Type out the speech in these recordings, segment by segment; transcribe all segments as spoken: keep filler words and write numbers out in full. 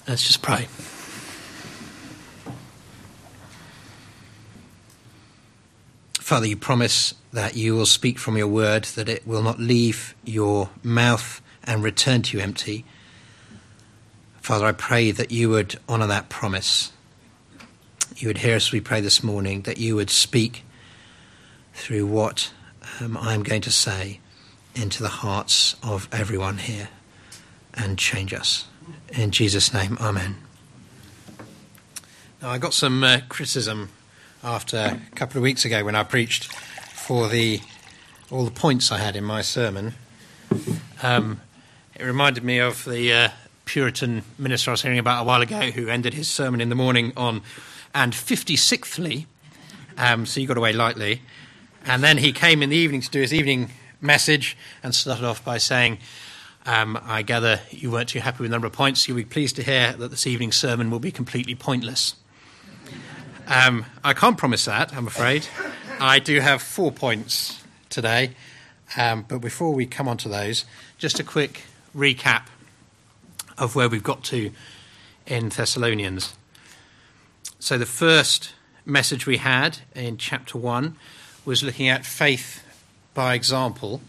Let's just pray. Father, you promise that you will speak from your word, that it will not leave your mouth and return to you empty. Father, I pray that you would honour that promise. You would hear us, we pray this morning, that you would speak through what um, I'm going to say into the hearts of everyone here and change us. In Jesus' name, amen. Now, I got some uh, criticism after a couple of weeks ago when I preached for the all the points I had in my sermon. Um, it reminded me of the uh, Puritan minister I was hearing about a while ago who ended his sermon in the morning on, and fifty-sixthly, um, so he got away lightly, and then he came in the evening to do his evening message and started off by saying, Um, I gather you weren't too happy with the number of points. You'll be pleased to hear that this evening's sermon will be completely pointless. Um, I can't promise that, I'm afraid. I do have four points today. Um, but before we come on to those, just a quick recap of where we've got to in Thessalonians. So the first message we had in chapter one was looking at faith by example.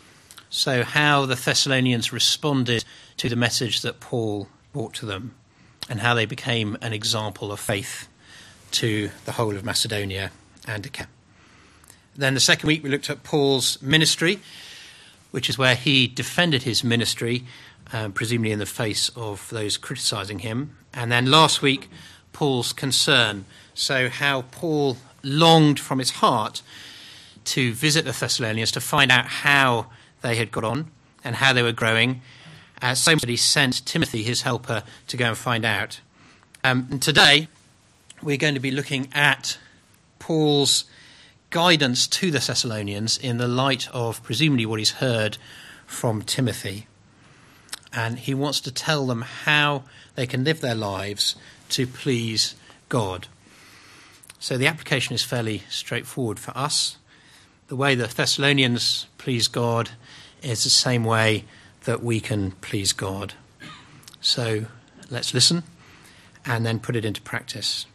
So how the Thessalonians responded to the message that Paul brought to them and how they became an example of faith to the whole of Macedonia and Achaia. Then the second week we looked at Paul's ministry, which is where he defended his ministry, um, presumably in the face of those criticising him. And then last week, Paul's concern. So how Paul longed from his heart to visit the Thessalonians to find out how they had got on and how they were growing, uh, so much that he sent Timothy, his helper, to go and find out. Um, and today, we're going to be looking at Paul's guidance to the Thessalonians in the light of presumably what he's heard from Timothy. And he wants to tell them how they can live their lives to please God. So the application is fairly straightforward for us. The way the Thessalonians please God is the same way that we can please God. So let's listen and then put it into practice.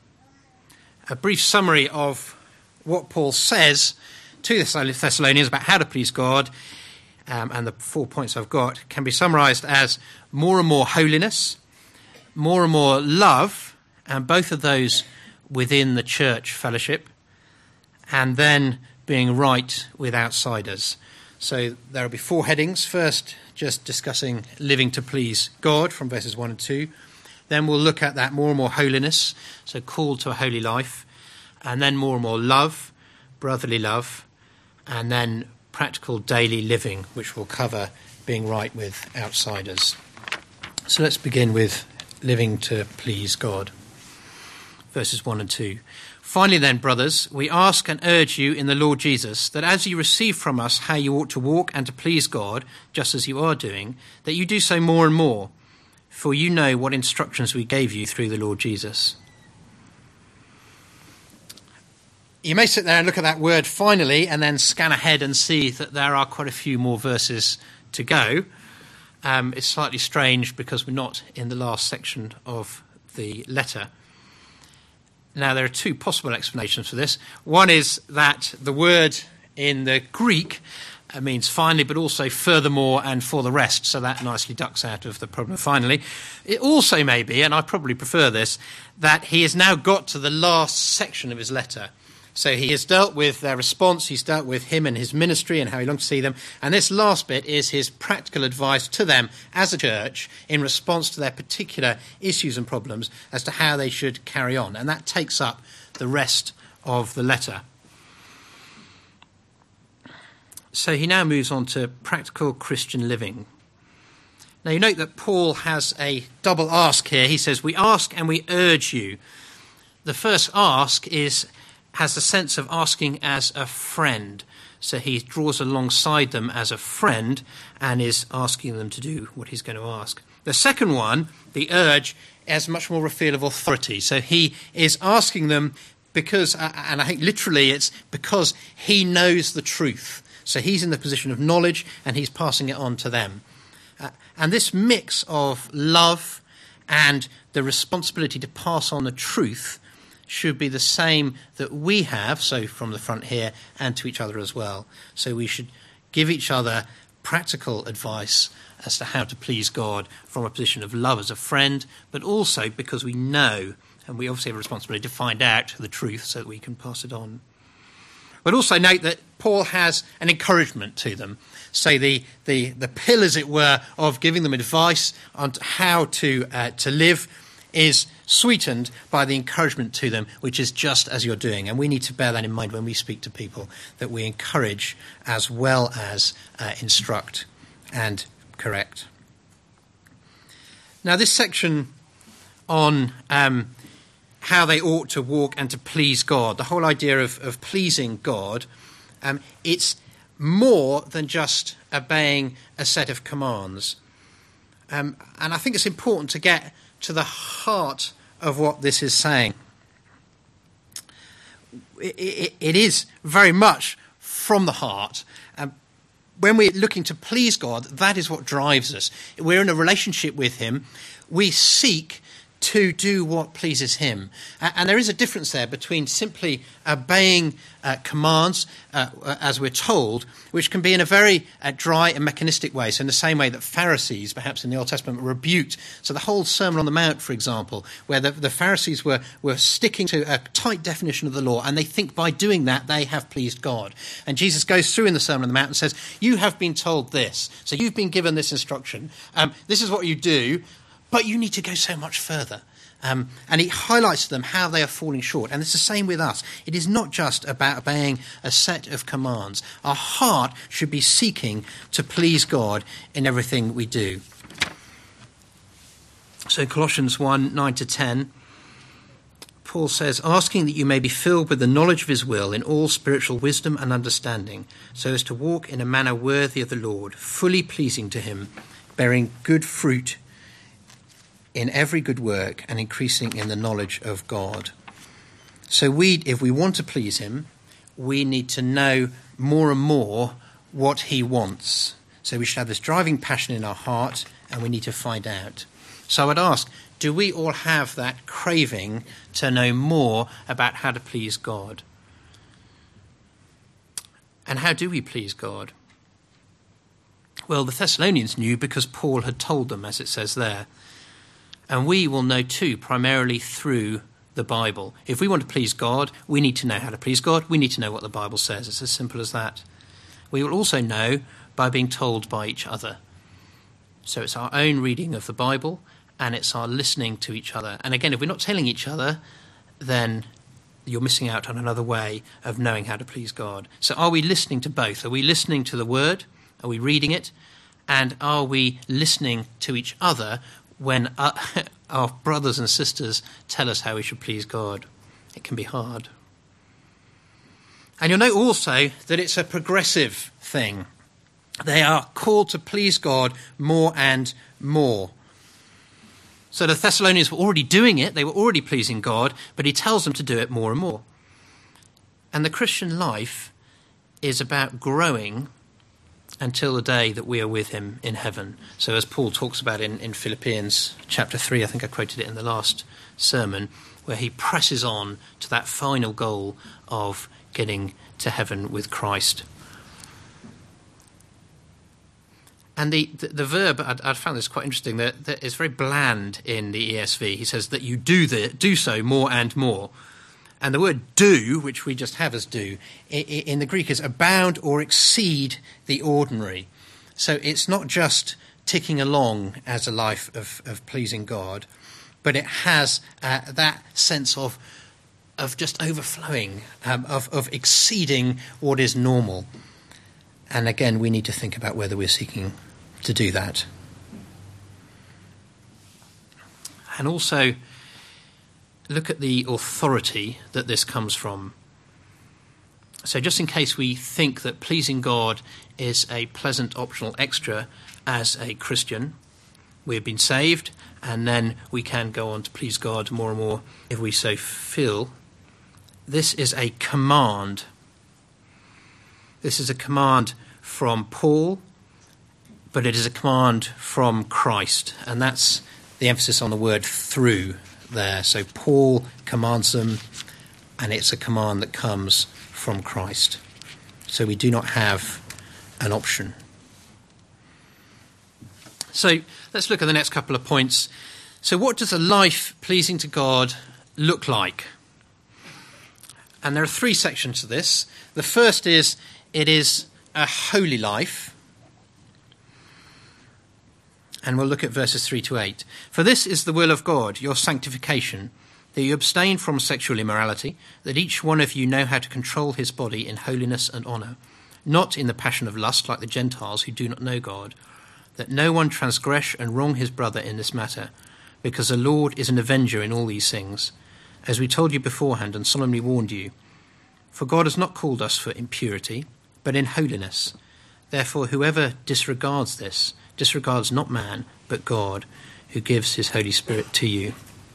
A brief summary of what Paul says to the Thessalonians about how to please God, um, and the four points I've got, can be summarised as more and more holiness, more and more love, and both of those within the church fellowship, and then being right with outsiders. So there will be four headings. First, just discussing living to please God from verses one and two. Then we'll look at that more and more holiness, so called to a holy life. And then more and more love, brotherly love. And then practical daily living, which will cover being right with outsiders. So let's begin with living to please God. Verses one and two. Finally then, brothers, we ask and urge you in the Lord Jesus that as you receive from us how you ought to walk and to please God, just as you are doing, that you do so more and more, for you know what instructions we gave you through the Lord Jesus. You may sit there and look at that word finally and then scan ahead and see that there are quite a few more verses to go. Um, it's slightly strange because we're not in the last section of the letter. Now, there are two possible explanations for this. One is that the word in the Greek means finally, but also furthermore and for the rest, so that nicely ducks out of the problem of finally. It also may be, and I probably prefer this, that he has now got to the last section of his letter. So he has dealt with their response, he's dealt with him and his ministry and how he longed to see them, and this last bit is his practical advice to them as a church in response to their particular issues and problems as to how they should carry on. And that takes up the rest of the letter. So he now moves on to practical Christian living. Now you note that Paul has a double ask here. He says, we ask and we urge you. The first ask is has the sense of asking as a friend. So he draws alongside them as a friend and is asking them to do what he's going to ask. The second one, the urge, has much more a feel of authority. So he is asking them because, and I think literally it's because he knows the truth. So he's in the position of knowledge and he's passing it on to them. Uh, and this mix of love and the responsibility to pass on the truth should be the same that we have, so from the front here, and to each other as well. So we should give each other practical advice as to how to please God from a position of love as a friend, but also because we know, and we obviously have a responsibility to find out the truth so that we can pass it on. But also note that Paul has an encouragement to them. So the, the, the pill, as it were, of giving them advice on how to uh, to live is sweetened by the encouragement to them, which is just as you're doing. And we need to bear that in mind when we speak to people, that we encourage as well as uh, instruct and correct. Now, this section on um, how they ought to walk and to please God, the whole idea of, of pleasing God, um, it's more than just obeying a set of commands. Um, and I think it's important to get to the heart of what this is saying. It, it, it is very much from the heart. Um, when we're looking to please God, that is what drives us. We're in a relationship with him. We seek to do what pleases him. Uh, and there is a difference there between simply obeying uh, commands, uh, as we're told, which can be in a very uh, dry and mechanistic way. So in the same way that Pharisees, perhaps in the Old Testament, were rebuked. So the whole Sermon on the Mount, for example, where the, the Pharisees were, were sticking to a tight definition of the law, and they think by doing that they have pleased God. And Jesus goes through in the Sermon on the Mount and says, you have been told this. So you've been given this instruction. Um, this is what you do. But you need to go so much further. Um, and he highlights to them how they are falling short. And it's the same with us. It is not just about obeying a set of commands. Our heart should be seeking to please God in everything we do. So Colossians one, nine to ten, Paul says, asking that you may be filled with the knowledge of his will in all spiritual wisdom and understanding, so as to walk in a manner worthy of the Lord, fully pleasing to him, bearing good fruit in every good work and increasing in the knowledge of God. So we, if we want to please him, we need to know more and more what he wants. So we should have this driving passion in our heart, and we need to find out. So I would ask, do we all have that craving to know more about how to please God? And how do we please God? Well, the Thessalonians knew because Paul had told them, as it says there. And we will know too, primarily through the Bible. If we want to please God, we need to know how to please God. We need to know what the Bible says. It's as simple as that. We will also know by being told by each other. So it's our own reading of the Bible, and it's our listening to each other. And again, if we're not telling each other, then you're missing out on another way of knowing how to please God. So are we listening to both? Are we listening to the Word? Are we reading it? And are we listening to each other when uh, our brothers and sisters tell us how we should please God? It can be hard. And you'll note also that it's a progressive thing. They are called to please God more and more. So the Thessalonians were already doing it, they were already pleasing God, but he tells them to do it more and more. And the Christian life is about growing until the day that we are with him in heaven. So as Paul talks about in, in Philippians chapter three, I think I quoted it in the last sermon, where he presses on to that final goal of getting to heaven with Christ. And the, the, the verb, I'd, I'd found this quite interesting, that, that it's very bland in the E S V. He says that you do the, do so more and more. And the word do, which we just have as do, in the Greek is abound or exceed the ordinary. So it's not just ticking along as a life of, of pleasing God, but it has uh, that sense of of just overflowing, um, of, of exceeding what is normal. And again, we need to think about whether we're seeking to do that. And also, look at the authority that this comes from. So just in case we think that pleasing God is a pleasant optional extra as a Christian, we've been saved, and then we can go on to please God more and more if we so feel. This is a command. This is a command from Paul, but it is a command from Christ. And that's the emphasis on the word through there. So Paul commands them, and it's a command that comes from Christ. So we do not have an option. So let's look at the next couple of points. So what does a life pleasing to God look like? And there are three sections to this. The first is, it is a holy life. And we'll look at verses three to eight. For this is the will of God, your sanctification, that you abstain from sexual immorality, that each one of you know how to control his body in holiness and honour, not in the passion of lust like the Gentiles who do not know God, that no one transgress and wrong his brother in this matter, because the Lord is an avenger in all these things, as we told you beforehand and solemnly warned you. For God has not called us for impurity, but in holiness. Therefore, whoever disregards this disregards not man, but God, who gives his Holy Spirit to you.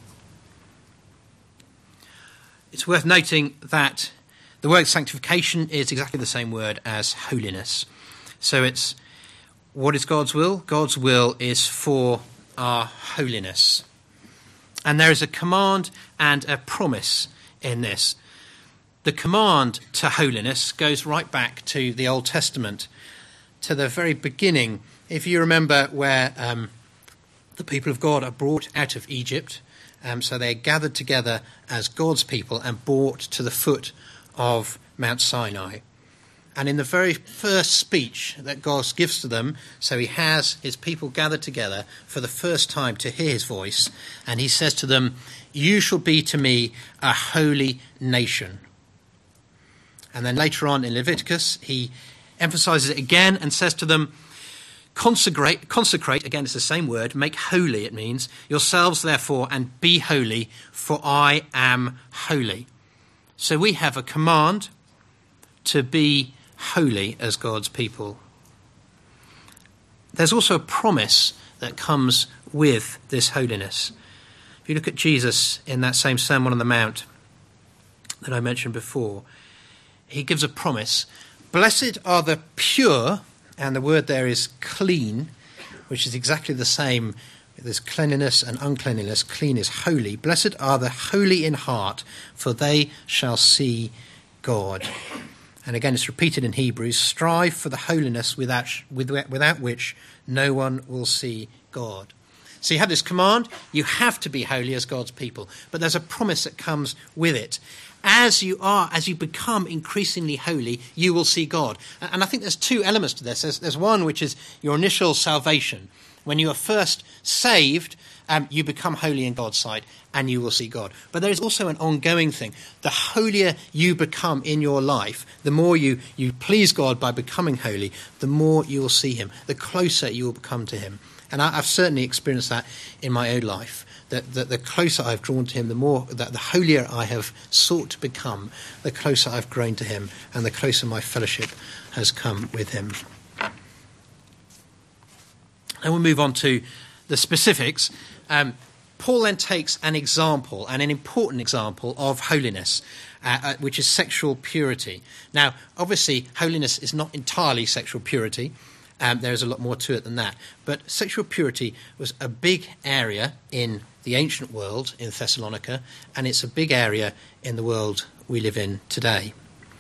It's worth noting that the word sanctification is exactly the same word as holiness. So it's, what is God's will? God's will is for our holiness. And there is a command and a promise in this. The command to holiness goes right back to the Old Testament, to the very beginning. If you remember where um, the people of God are brought out of Egypt, um, so they're gathered together as God's people and brought to the foot of Mount Sinai. And in the very first speech that God gives to them, so he has his people gathered together for the first time to hear his voice, and he says to them, you shall be to me a holy nation. And then later on in Leviticus, he emphasizes it again and says to them, consecrate, consecrate, again it's the same word, make holy it means, yourselves therefore and be holy, for I am holy. So we have a command to be holy as God's people. There's also a promise that comes with this holiness. If you look at Jesus in that same Sermon on the Mount that I mentioned before, he gives a promise. Blessed are the pure, and the word there is clean, which is exactly the same. There's cleanliness and uncleanliness. Clean is holy. Blessed are the holy in heart, for they shall see God. And again, it's repeated in Hebrews, strive for the holiness without, without which no one will see God. So you have this command, you have to be holy as God's people, but there's a promise that comes with it. As you are, as you become increasingly holy, you will see God. And I think there's two elements to this. There's, there's one which is your initial salvation. When you are first saved, um, you become holy in God's sight and you will see God. But there is also an ongoing thing. The holier you become in your life, the more you, you please God by becoming holy, the more you will see him, the closer you will become to him. And I, I've certainly experienced that in my own life. That, that the closer I've drawn to him, the more, that the holier I have sought to become, the closer I've grown to him, and the closer my fellowship has come with him. And we'll move on to the specifics. Um, Paul then takes an example, and an important example of holiness, uh, uh, which is sexual purity. Now, obviously, holiness is not entirely sexual purity. Um, there is a lot more to it than that. But sexual purity was a big area in the ancient world, in Thessalonica, and it's a big area in the world we live in today.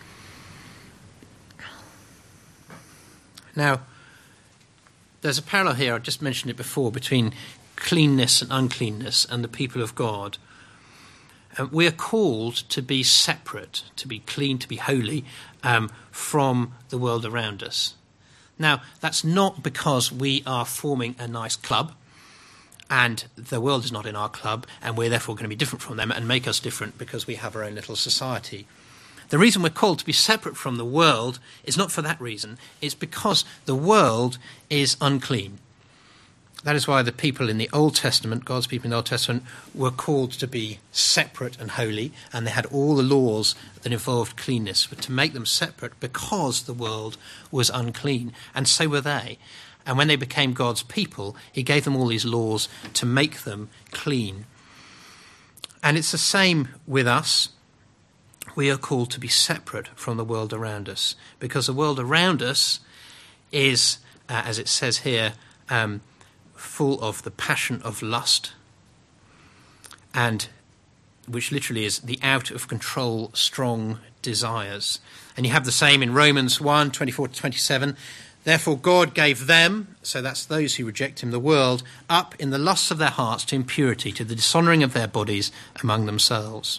Now, there's a parallel here, I just mentioned it before, between cleanness and uncleanness and the people of God. Uh, we are called to be separate, to be clean, to be holy um, from the world around us. Now, that's not because we are forming a nice club and the world is not in our club and we're therefore going to be different from them and make us different because we have our own little society. The reason we're called to be separate from the world is not for that reason. It's because the world is unclean. That is why the people in the Old Testament, God's people in the Old Testament, were called to be separate and holy, and they had all the laws that involved cleanness, but to make them separate because the world was unclean, and so were they. And when they became God's people, he gave them all these laws to make them clean. And it's the same with us. We are called to be separate from the world around us, because the world around us is, uh, as it says here, um, full of the passion of lust, and which literally is the out of control strong desires. And you have the same in Romans one, twenty-four to twenty-seven. Therefore God gave them, so that's those who reject him, the world, up in the lusts of their hearts to impurity, to the dishonouring of their bodies among themselves.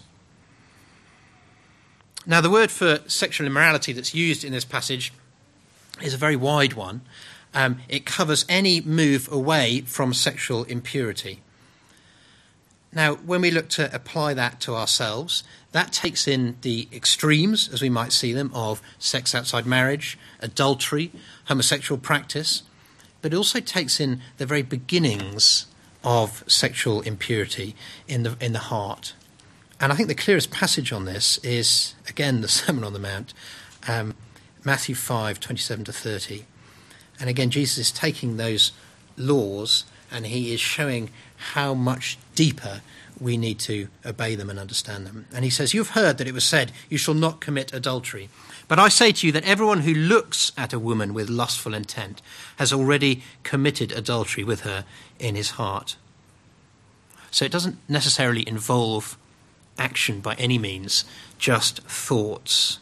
Now the word for sexual immorality that's used in this passage is a very wide one. Um, it covers any move away from sexual impurity. Now, when we look to apply that to ourselves, that takes in the extremes, as we might see them, of sex outside marriage, adultery, homosexual practice, but it also takes in the very beginnings of sexual impurity in the in the heart. And I think the clearest passage on this is, again, the Sermon on the Mount, um, Matthew five, twenty-seven to thirty. And again, Jesus is taking those laws and he is showing how much deeper we need to obey them and understand them. And he says, "You've heard that it was said, 'You shall not commit adultery.' But I say to you that everyone who looks at a woman with lustful intent has already committed adultery with her in his heart." So it doesn't necessarily involve action by any means, just thoughts.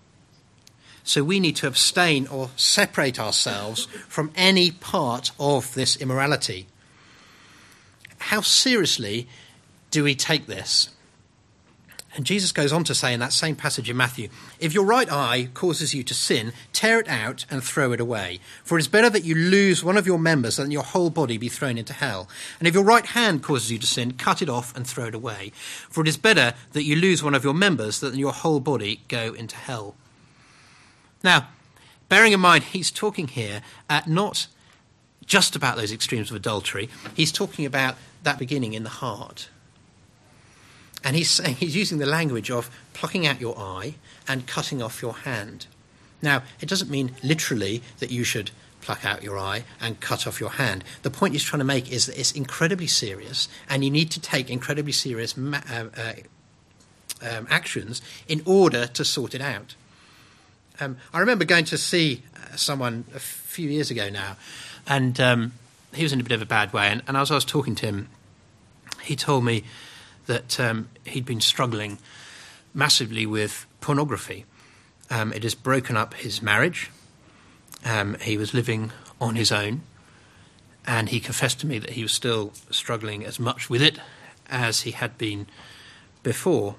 So we need to abstain or separate ourselves from any part of this immorality. How seriously do we take this? And Jesus goes on to say in that same passage in Matthew, "If your right eye causes you to sin, tear it out and throw it away. For it is better that you lose one of your members than your whole body be thrown into hell. And if your right hand causes you to sin, cut it off and throw it away. For it is better that you lose one of your members than your whole body go into hell." Now, bearing in mind, he's talking here uh, not just about those extremes of adultery. He's talking about that beginning in the heart. And he's saying, he's using the language of plucking out your eye and cutting off your hand. Now, it doesn't mean literally that you should pluck out your eye and cut off your hand. The point he's trying to make is that it's incredibly serious, and you need to take incredibly serious ma- uh, uh, um, actions in order to sort it out. Um, I remember going to see uh, someone a few years ago now, and um, he was in a bit of a bad way. And, and as I was talking to him, he told me that um, he'd been struggling massively with pornography. Um, it has broken up his marriage. Um, he was living on his own, and he confessed to me that he was still struggling as much with it as he had been before.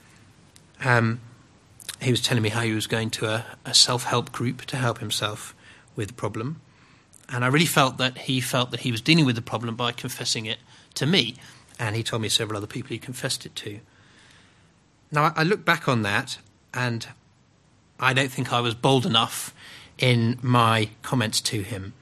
Um, he was telling me how he was going to a, a self-help group to help himself with the problem. And I really felt that he felt that he was dealing with the problem by confessing it to me. And he told me several other people he confessed it to. Now, I look back on that, and I don't think I was bold enough in my comments to him.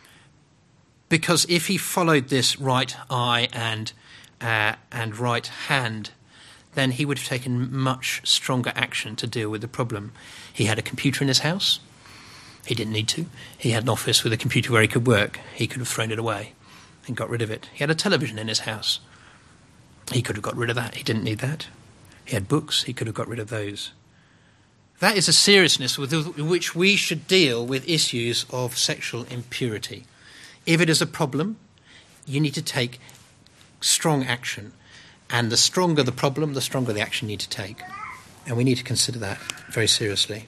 Because if he followed this right eye and uh, and right hand, then he would have taken much stronger action to deal with the problem. He had a computer in his house. He didn't need to. He had an office with a computer where he could work. He could have thrown it away and got rid of it. He had a television in his house. He could have got rid of that. He didn't need that. He had books. He could have got rid of those. That is a seriousness with which we should deal with issues of sexual impurity. If it is a problem, you need to take strong action. And the stronger the problem, the stronger the action you need to take. And we need to consider that very seriously.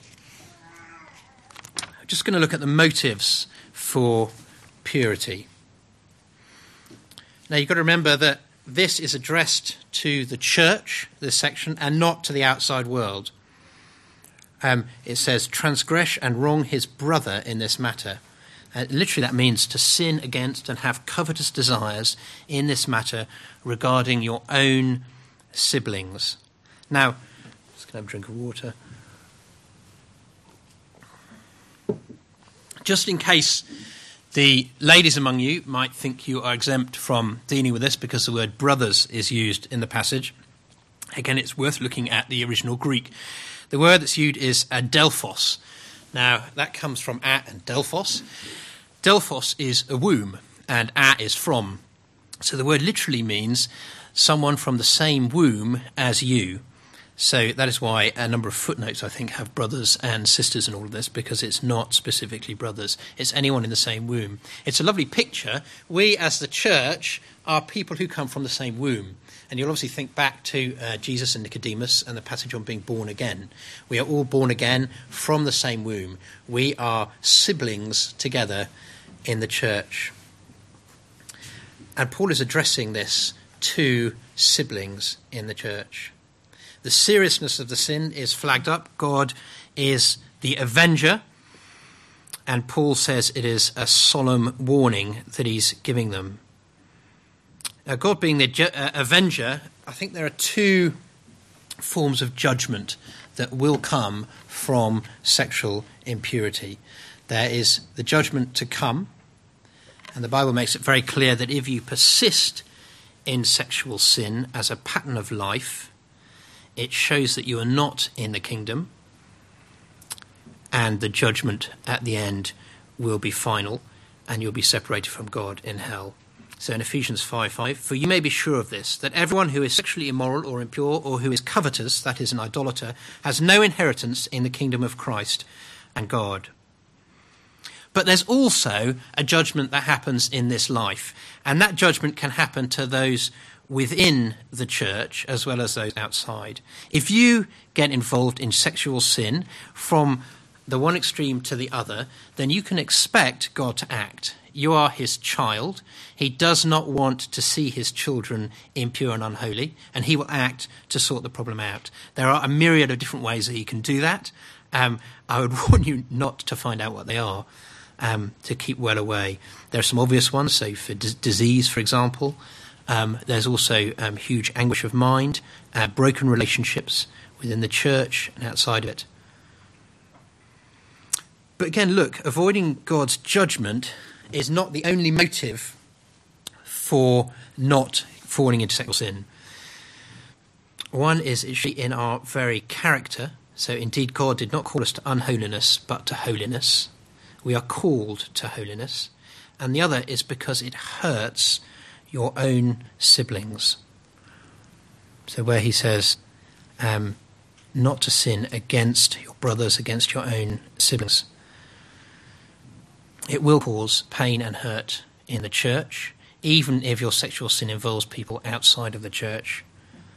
I'm just going to look at the motives for purity. Now, you've got to remember that this is addressed to the church, this section, and not to the outside world. Um, it says, transgress and wrong his brother in this matter. Uh, literally that means to sin against and have covetous desires in this matter regarding your own siblings. Now, I'm just going to have a drink of water. Just in case the ladies among you might think you are exempt from dealing with this because the word brothers is used in the passage. Again, it's worth looking at the original Greek. The word that's used is adelphos. Now, that comes from a and delphos. Delphos is a womb, and a is from. So the word literally means someone from the same womb as you. So that is why a number of footnotes, I think, have brothers and sisters in all of this, because it's not specifically brothers. It's anyone in the same womb. It's a lovely picture. We, as the church, are people who come from the same womb. And you'll obviously think back to uh, Jesus and Nicodemus and the passage on being born again. We are all born again from the same womb. We are siblings together in the church. And Paul is addressing this to siblings in the church. The seriousness of the sin is flagged up. God is the avenger. And Paul says it is a solemn warning that he's giving them. Now, God being the ju- uh, avenger, I think there are two forms of judgment that will come from sexual impurity. There is the judgment to come, and the Bible makes it very clear that if you persist in sexual sin as a pattern of life, it shows that you are not in the kingdom, and the judgment at the end will be final, and you'll be separated from God in hell. So in Ephesians five five, for you may be sure of this, that everyone who is sexually immoral or impure or who is covetous, that is an idolater, has no inheritance in the kingdom of Christ and God. But there's also a judgment that happens in this life, and that judgment can happen to those within the church as well as those outside. If you get involved in sexual sin from the one extreme to the other, then you can expect God to act. You are his child. He does not want to see his children impure and unholy, and he will act to sort the problem out. There are a myriad of different ways that he can do that. Um, I would warn you not to find out what they are, um, to keep well away. There are some obvious ones, so for d- disease, for example. Um, there's also um, huge anguish of mind, uh, broken relationships within the church and outside of it. But again, look, avoiding God's judgment is not the only motive for not falling into sexual sin. One is actually in our very character. So indeed, God did not call us to unholiness, but to holiness. We are called to holiness. And the other is because it hurts your own siblings. So where he says um, not to sin against your brothers, against your own siblings. It will cause pain and hurt in the church, even if your sexual sin involves people outside of the church.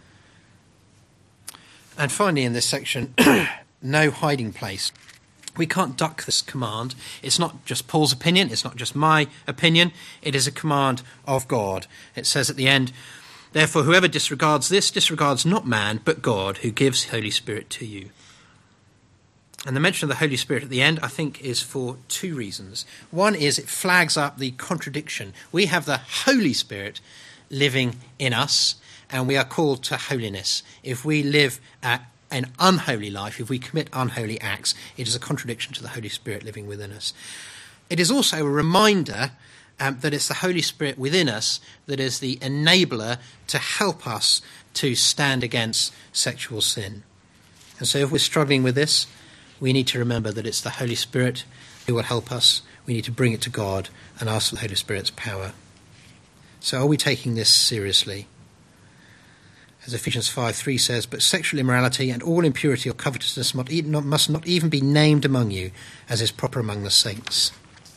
And finally in this section, no hiding place. We can't duck this command. It's not just Paul's opinion, it's not just my opinion, it is a command of God. It says at the end, therefore whoever disregards this disregards not man, but God, who gives the Holy Spirit to you. And the mention of the Holy Spirit at the end, I think, is for two reasons. One is it flags up the contradiction. We have the Holy Spirit living in us, and we are called to holiness. If we live uh, an unholy life, if we commit unholy acts, it is a contradiction to the Holy Spirit living within us. It is also a reminder um, that it's the Holy Spirit within us that is the enabler to help us to stand against sexual sin. And so if we're struggling with this, we need to remember that it's the Holy Spirit who will help us. We need to bring it to God and ask for the Holy Spirit's power. So are we taking this seriously? As Ephesians five three says, but sexual immorality and all impurity or covetousness must not even be named among you, as is proper among the saints.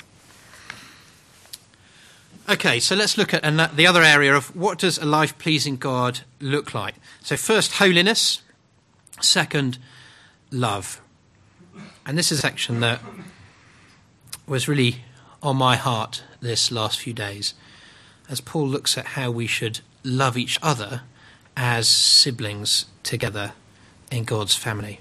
Okay, so let's look at the other area of what does a life pleasing God look like. So first, holiness. Second, love. And this is a section that was really on my heart this last few days, as Paul looks at how we should love each other as siblings together in God's family.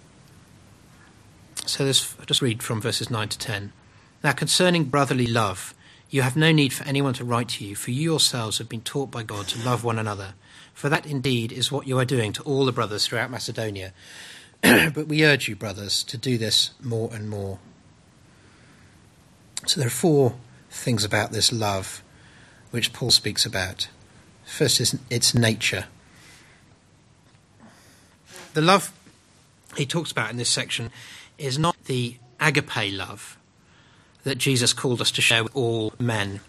So this, I'll just read from verses nine to ten. Now concerning brotherly love, you have no need for anyone to write to you, for you yourselves have been taught by God to love one another. For that indeed is what you are doing to all the brothers throughout Macedonia. But we urge you, brothers, to do this more and more. So there are four things about this love which Paul speaks about. First is its nature. The love he talks about in this section is not the agape love that Jesus called us to share with all men.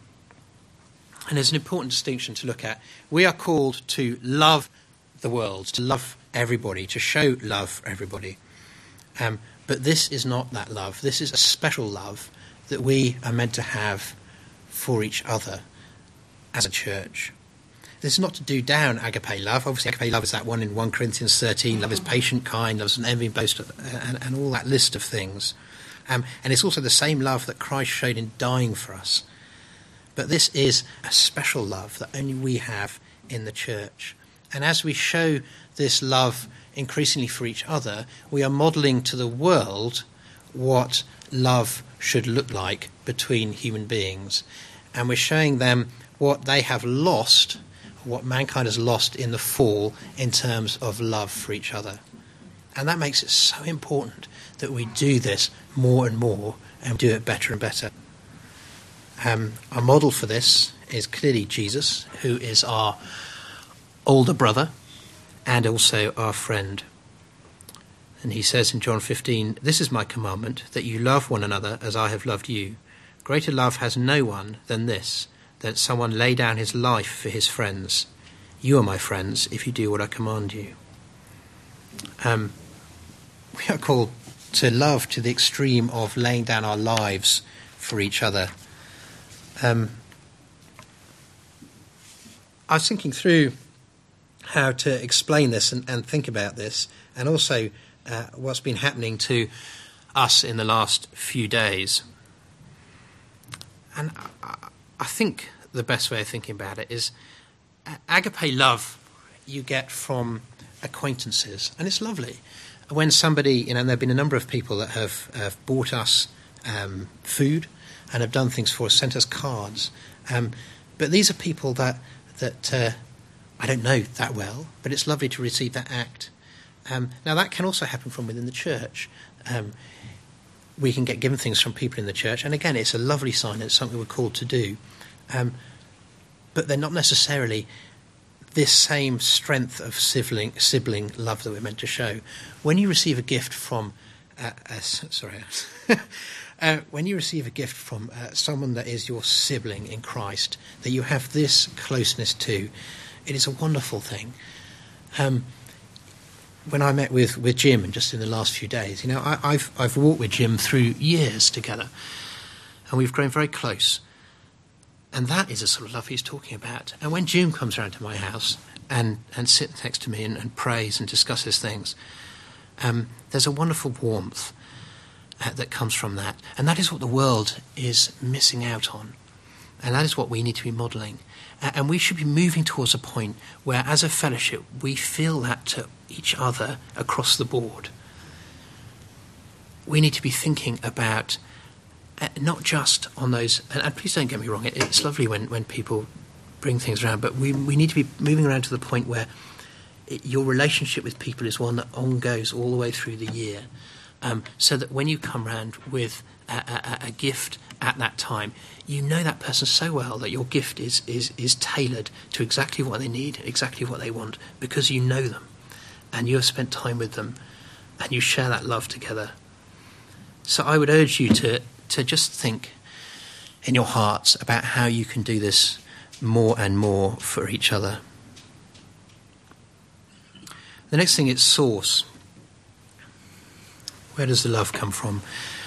And there's an important distinction to look at. We are called to love the world, to love everybody, to show love for everybody. Um, but this is not that love. This is a special love that we are meant to have for each other as a church. This is not to do down agape love. Obviously, agape love is that one in First Corinthians thirteen. Love is patient, kind, love is an envy, boast, and, and all that list of things. Um, and it's also the same love that Christ showed in dying for us. But this is a special love that only we have in the church. And as we show this love increasingly for each other, we are modelling to the world what love should look like between human beings. And we're showing them what they have lost, what mankind has lost in the fall in terms of love for each other. And that makes it so important that we do this more and more and do it better and better. Um, our model for this is clearly Jesus, who is our older brother and also our friend. And he says in John fifteen, "This is my commandment, that you love one another as I have loved you. Greater love has no one than this, that someone lay down his life for his friends. You are my friends if you do what I command you." Um, we are called to love to the extreme of laying down our lives for each other. Um, I was thinking through how to explain this and, and think about this, and also uh, what's been happening to us in the last few days. And I, I think the best way of thinking about it is uh, agape love you get from acquaintances, and it's lovely. When somebody, you know, and there have been a number of people that have, have bought us um, food and have done things for us, sent us cards. Um, but these are people that that uh, I don't know that well, but it's lovely to receive that act. Um, now, that can also happen from within the church. Um, we can get given things from people in the church, and again, it's a lovely sign. It's something we're called to do. Um, but they're not necessarily this same strength of sibling, sibling love that we're meant to show. When you receive a gift from, uh, uh, sorry, uh, when you receive a gift from uh, someone that is your sibling in Christ, that you have this closeness to, it is a wonderful thing. Um, when I met with, with Jim, and just in the last few days, you know, I, I've I've walked with Jim through years together, and we've grown very close. And that is the sort of love he's talking about. And when Jim comes around to my house and, and sits next to me and, and prays and discusses things, um, there's a wonderful warmth uh, that comes from that. And that is what the world is missing out on. And that is what we need to be modelling. Uh, and we should be moving towards a point where, as a fellowship, we feel that to each other across the board. We need to be thinking about Uh, not just on those, and, and please don't get me wrong, it, it's lovely when, when people bring things around, but we, we need to be moving around to the point where it, your relationship with people is one that on goes all the way through the year, um, so that when you come round with a, a, a gift at that time, you know that person so well that your gift is, is, is tailored to exactly what they need, exactly what they want, because you know them, and you have spent time with them, and you share that love together. So I would urge you to to just think in your hearts about how you can do this more and more for each other. The next thing is source. Where does the love come from?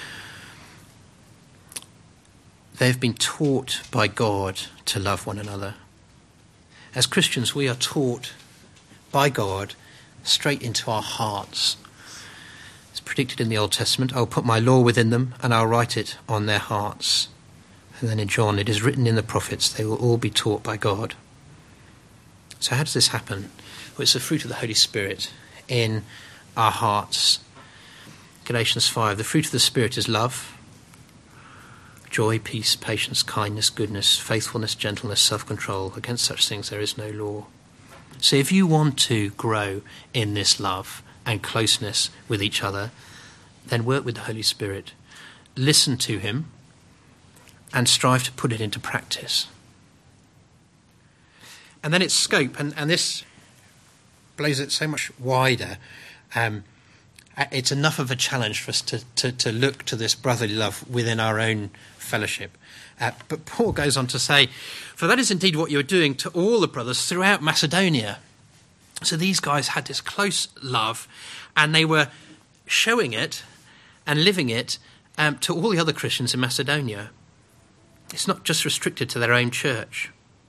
They've been taught by God to love one another. As Christians, we are taught by God straight into our hearts. It's predicted in the Old Testament, "I'll put my law within them and I'll write it on their hearts." And then in John, "It is written in the prophets, they will all be taught by God." So how does this happen? Well, it's the fruit of the Holy Spirit in our hearts. Galatians five, the fruit of the Spirit is love, joy, peace, patience, kindness, goodness, faithfulness, gentleness, self-control. Against such things there is no law. So if you want to grow in this love and closeness with each other, then work with the Holy Spirit. Listen to him and strive to put it into practice. And then its scope, and, and this blows it so much wider. Um, it's enough of a challenge for us to, to, to look to this brotherly love within our own fellowship. Uh, but Paul goes on to say, "For that is indeed what you are doing to all the brothers throughout Macedonia." So these guys had this close love, and they were showing it and living it um, to all the other Christians in Macedonia. It's not just restricted to their own church.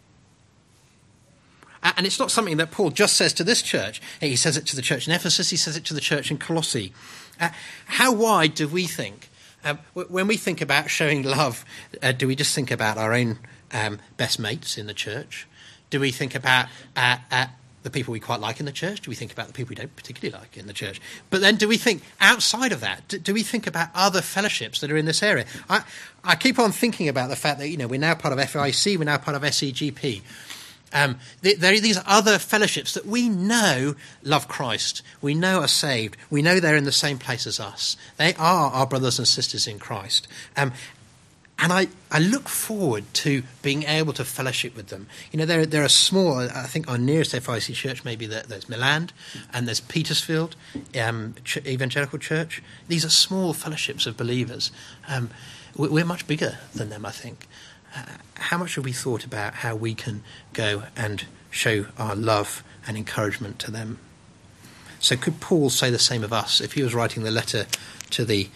And it's not something that Paul just says to this church. He says it to the church in Ephesus, he says it to the church in Colossae. Uh, how wide do we think? Um, when we think about showing love, uh, do we just think about our own um, best mates in the church? Do we think about uh, uh, the people we quite like in the church? Do we think about the people we don't particularly like in the church? But then do we think outside of that? Do, do we think about other fellowships that are in this area? I, I keep on thinking about the fact that, you know, we're now part of F I C, we're now part of S E G P. Um, there are these other fellowships that we know love Christ. We know are saved. We know they're in the same place as us. They are our brothers and sisters in Christ. Um, and I, I look forward to being able to fellowship with them. You know, there, there are small, I think our nearest F I C church maybe there, there's Milan and there's Petersfield um, Ch- Evangelical Church. These are small fellowships of believers. Um, we're much bigger than them, I think. Uh, how much have we thought about how we can go and show our love and encouragement to them? So could Paul say the same of us if he was writing the letter to the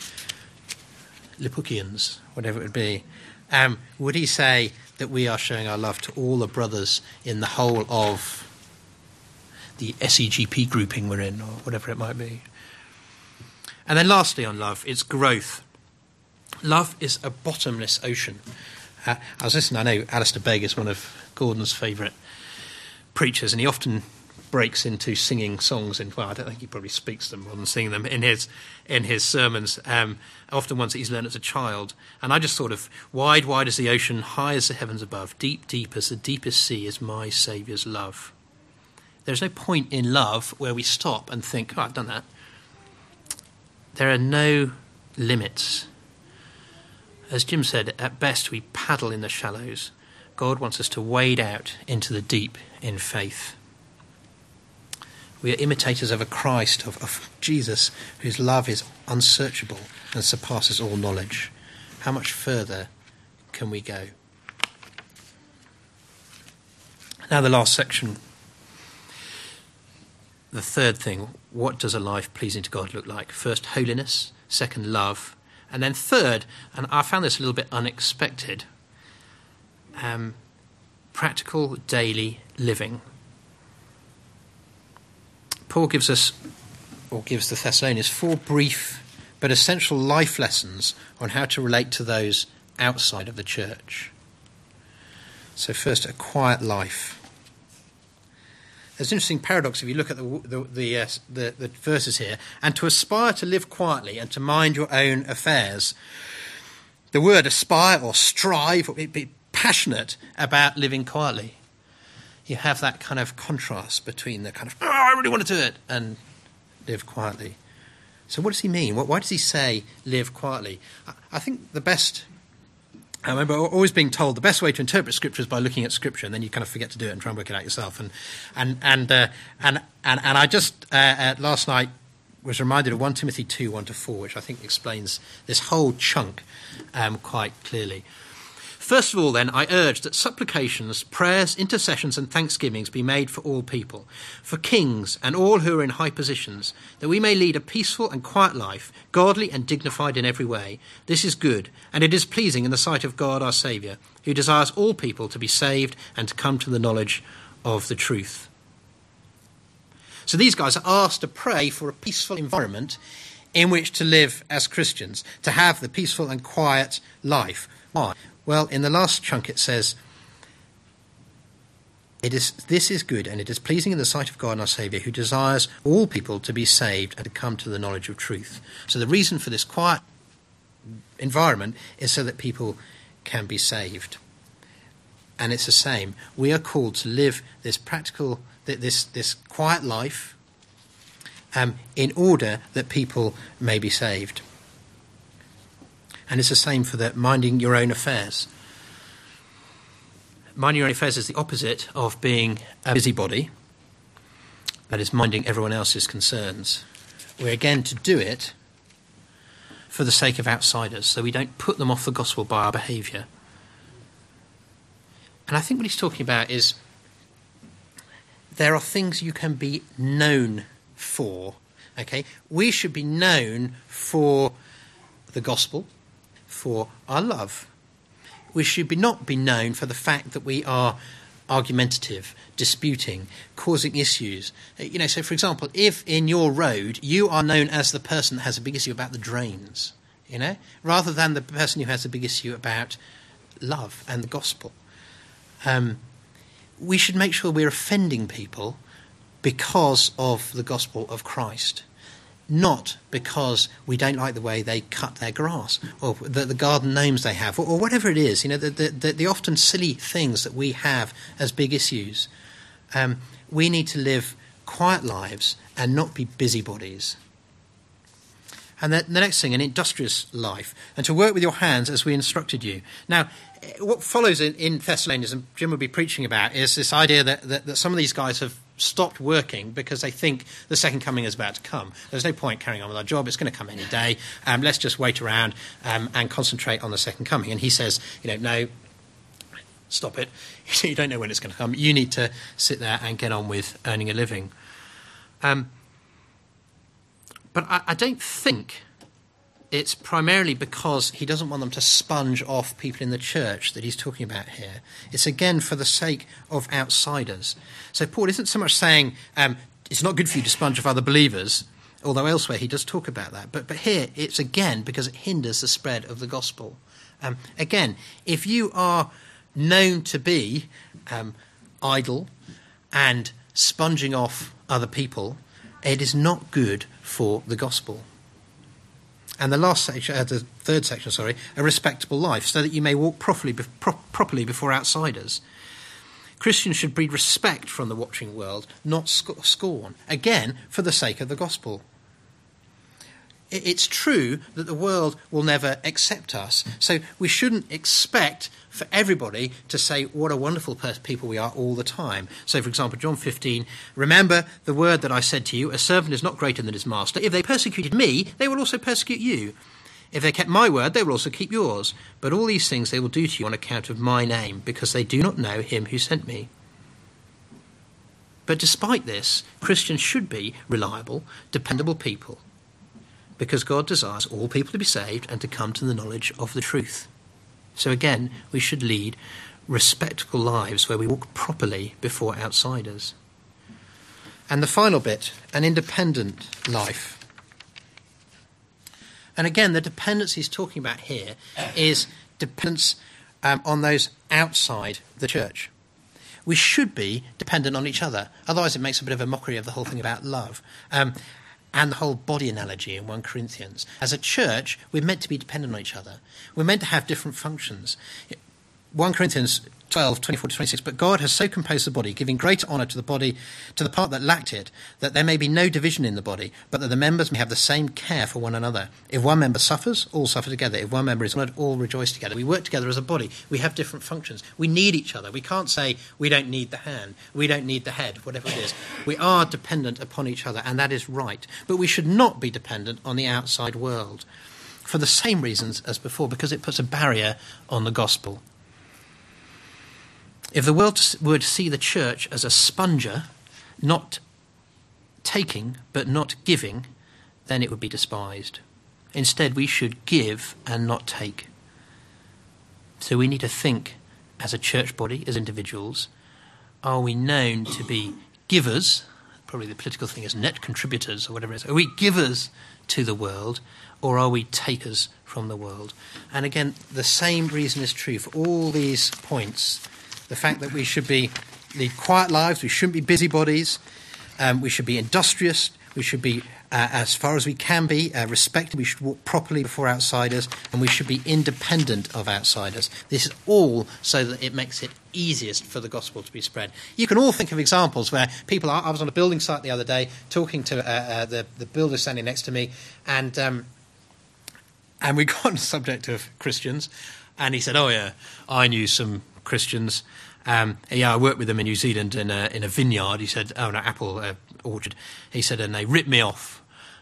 Lipukians, whatever it would be? Um, would he say that we are showing our love to all the brothers in the whole of the S E G P grouping we're in, or whatever it might be? And then lastly on love, it's growth. Love is a bottomless ocean. Uh, I was listening, I know Alistair Begg is one of Gordon's favourite preachers, and he often breaks into singing songs, in, well, I don't think he probably speaks them more than singing them in his in his sermons, um, often ones that he's learned as a child. And I just thought of, wide, wide as the ocean, high as the heavens above, deep, deep as the deepest sea is my Saviour's love. There's no point in love where we stop and think, oh, I've done that. There are no limits. As Jim said, at best we paddle in the shallows. God wants us to wade out into the deep in faith. We are imitators of a Christ, of, of Jesus, whose love is unsearchable and surpasses all knowledge. How much further can we go? Now the last section. The third thing, what does a life pleasing to God look like? First, holiness. Second, love. And then third, and I found this a little bit unexpected, um, practical daily living. Paul gives us, or gives the Thessalonians, four brief but essential life lessons on how to relate to those outside of the church. So first, a quiet life. There's an interesting paradox if you look at the the the, uh, the the verses here. And to aspire to live quietly and to mind your own affairs. The word aspire or strive or be passionate about living quietly. You have that kind of contrast between the kind of, oh, I really want to do it, and live quietly. So what does he mean? Why does he say live quietly? I think the best... I remember always being told the best way to interpret Scripture is by looking at Scripture, and then you kind of forget to do it and try and work it out yourself. And and and uh, and, and and I just uh, uh, last night was reminded of First Timothy two, one to four, which I think explains this whole chunk um, quite clearly. First of all, then, I urge that supplications, prayers, intercessions, and thanksgivings be made for all people, for kings and all who are in high positions, that we may lead a peaceful and quiet life, godly and dignified in every way. This is good, and it is pleasing in the sight of God our Saviour, who desires all people to be saved and to come to the knowledge of the truth. So these guys are asked to pray for a peaceful environment in which to live as Christians, to have the peaceful and quiet life. Why? Well, in the last chunk it says, "It is this is good, and it is pleasing in the sight of God and our Saviour, who desires all people to be saved and to come to the knowledge of truth." So the reason for this quiet environment is so that people can be saved. And it's the same. We are called to live this practical, this this quiet life um, in order that people may be saved. And it's the same for the minding your own affairs. Minding your own affairs is the opposite of being a busybody. That is minding everyone else's concerns. We're again to do it for the sake of outsiders, so we don't put them off the gospel by our behaviour. And I think what he's talking about is there are things you can be known for. Okay, we should be known for the gospel, for our love. We should be not be known for the fact that we are argumentative, disputing, causing issues. You know, so for example, if in your road you are known as the person that has a big issue about the drains, you know, rather than the person who has a big issue about love and the gospel, um, we should make sure we're offending people because of the gospel of Christ, not because we don't like the way they cut their grass or the, the garden gnomes they have, or, or whatever it is, you know, the, the, the often silly things that we have as big issues. Um, we need to live quiet lives and not be busybodies. And the, the next thing, an industrious life, and to work with your hands as we instructed you. Now, what follows in, in Thessalonians, and Jim will be preaching about, is this idea that, that, that some of these guys have stopped working because they think the second coming is about to come. There's no point carrying on with our job. It's going to come any day. Um, let's just wait around um, and concentrate on the second coming. And he says, you know, no, stop it. You don't know when it's going to come. You need to sit there and get on with earning a living. Um, but I, I don't think it's primarily because he doesn't want them to sponge off people in the church that he's talking about here. It's again for the sake of outsiders. So Paul isn't so much saying um, it's not good for you to sponge off other believers, although elsewhere he does talk about that. But, but here it's again because it hinders the spread of the gospel. Um, again, if you are known to be um, idle and sponging off other people, it is not good for the gospel. And the last section, uh, the third section, sorry, a respectable life, so that you may walk properly, be, pro- properly before outsiders. Christians should breed respect from the watching world, not sc- scorn. Again, for the sake of the gospel. It, it's true that the world will never accept us, so we shouldn't expect for everybody to say what a wonderful person, people we are all the time. So, for example, John fifteen, remember the word that I said to you, a servant is not greater than his master. If they persecuted me, they will also persecute you. If they kept my word, they will also keep yours. But all these things they will do to you on account of my name, because they do not know him who sent me. But despite this, Christians should be reliable, dependable people, because God desires all people to be saved and to come to the knowledge of the truth. So again, we should lead respectable lives where we walk properly before outsiders. And the final bit, an independent life. And again, the dependence he's talking about here is dependence um, on those outside the church. We should be dependent on each other. Otherwise it makes a bit of a mockery of the whole thing about love. Um, and the whole body analogy in First Corinthians. As a church, we're meant to be dependent on each other. We're meant to have different functions. First Corinthians twelve, twenty-four to twenty-six, but God has so composed the body, giving greater honour to the body, to the part that lacked it, that there may be no division in the body, but that the members may have the same care for one another. If one member suffers, all suffer together. If one member is honoured, all rejoice together. We work together as a body. We have different functions. We need each other. We can't say we don't need the hand, we don't need the head, whatever it is. We are dependent upon each other, and that is right. But we should not be dependent on the outside world, for the same reasons as before, because it puts a barrier on the gospel. If the world would see the church as a sponger, not taking but not giving, then it would be despised. Instead, we should give and not take. So we need to think as a church body, as individuals, are we known to be givers? Probably the political thing is net contributors or whatever it is. Are we givers to the world, or are we takers from the world? And again, the same reason is true for all these points. The fact that we should be lead quiet lives, we shouldn't be busybodies, um, we should be industrious, we should be, uh, as far as we can be, uh, respected, we should walk properly before outsiders, and we should be independent of outsiders. This is all so that it makes it easiest for the gospel to be spread. You can all think of examples where people are, I was on a building site the other day talking to uh, uh, the, the builder standing next to me, and um, and we got on the subject of Christians, and he said, oh yeah, I knew some Christians. Um, yeah, I worked with them in New Zealand in a, in a vineyard. He said, oh, no, apple uh, orchard. He said, and they ripped me off.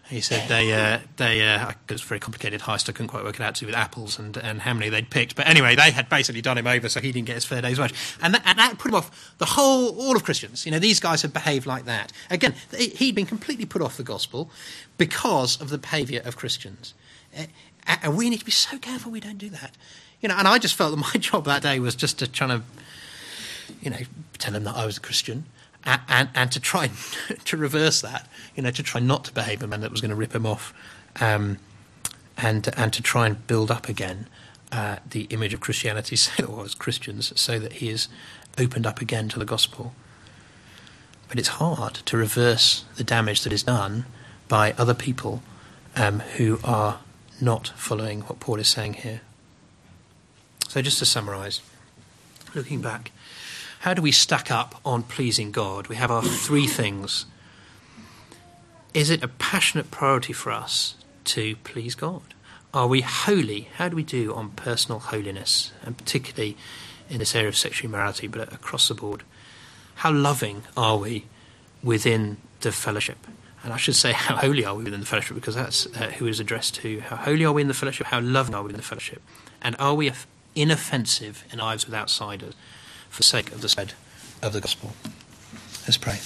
He said they, uh, they uh, it was a very complicated heist. I couldn't quite work it out to with apples and, and how many they'd picked. But anyway, they had basically done him over, so he didn't get his fair day's wage. And that, and that put him off the whole, all of Christians. You know, these guys had behaved like that. Again, they, he'd been completely put off the gospel because of the behaviour of Christians. Uh, and we need to be so careful we don't do that. You know, and I just felt that my job that day was just to try to, you know, tell them that I was a Christian. And, and, and to try to reverse that, you know, to try not to behave a man that was going to rip him off, um, and and to try and build up again uh, the image of Christianity, or as Christians, so that he is opened up again to the gospel. But it's hard to reverse the damage that is done by other people um, who are not following what Paul is saying here. So just to summarise, looking back, how do we stack up on pleasing God? We have our three things. Is it a passionate priority for us to please God? Are we holy? How do we do on personal holiness, and particularly in this area of sexual immorality, but across the board? How loving are we within the fellowship? And I should say, how holy are we within the fellowship, because that's uh, who is addressed to. How holy are we in the fellowship? How loving are we in the fellowship? And are we inoffensive in our lives with outsiders, for the sake of the spread of the gospel? Let's pray.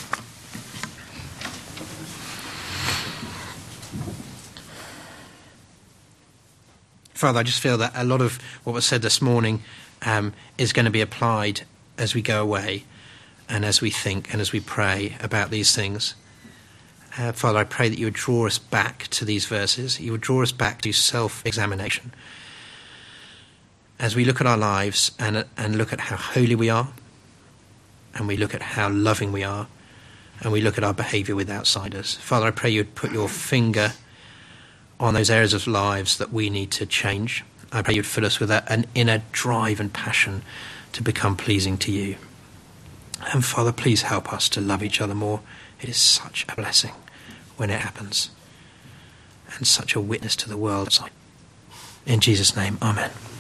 Father, I just feel that a lot of what was said this morning um, is going to be applied as we go away and as we think and as we pray about these things. Uh, Father, I pray that you would draw us back to these verses. You would draw us back to self-examination. As we look at our lives and and look at how holy we are, and we look at how loving we are, and we look at our behaviour with outsiders. Father, I pray you'd put your finger on those areas of lives that we need to change. I pray you'd fill us with a, an inner drive and passion to become pleasing to you. And Father, please help us to love each other more. It is such a blessing when it happens, and such a witness to the world. In Jesus' name, amen.